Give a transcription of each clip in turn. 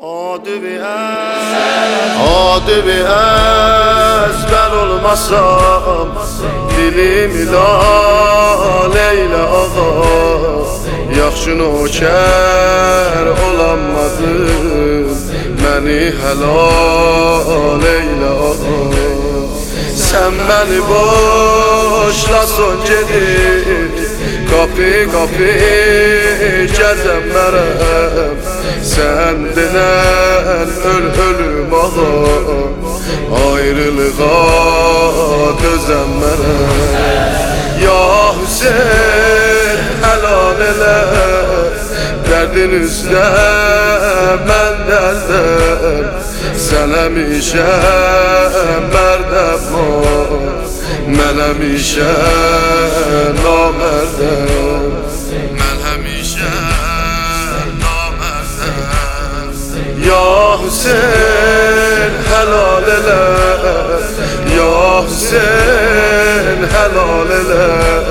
Adı bir ezber olmasam dilimi Leyla ağa yaxşı nökər olanmadın məni helal eylə ağa. Sen beni boşlason gedib kapı kapı gəzənmərəm. Sen denen ölüm ağa ayrılığa dözənmərəm. Ya Hüseyin helal elə derdin üstə mən dərdəm. Sen həmişəm mərdəm mən həmişəm namərdəm. Mən həmişəm namərdəm. Ya Hüseyin helal elə Ya Hüseyin helal elə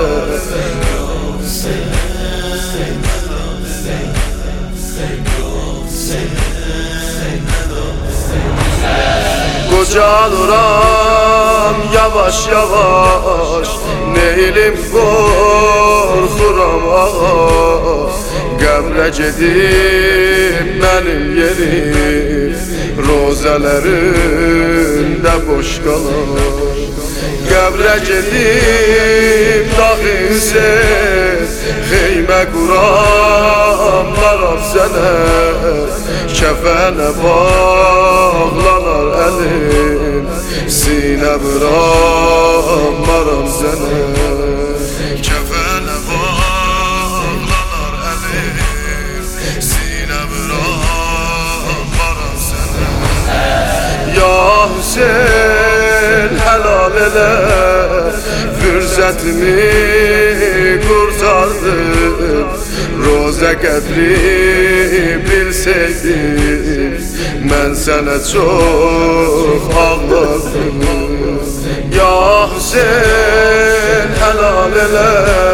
Qocalıram yavaş yavaş neylim qorxuram ağa. Qəbrə gedib mənim yerim rozələrində boş qalar. Qəbrə gedib dağınsen xeymə quranlaram sənə. Kəfənə bağlanar əlim sinə bırakmaram sənə. Kəfənə bağlanar əlim sinə bırakmaram sənə. Ya Hüseyin helal elə fürsətimi kurtardım. Roza qədri bilseydim mən sənə çox ağlardım. Ya Hüseyin helal elə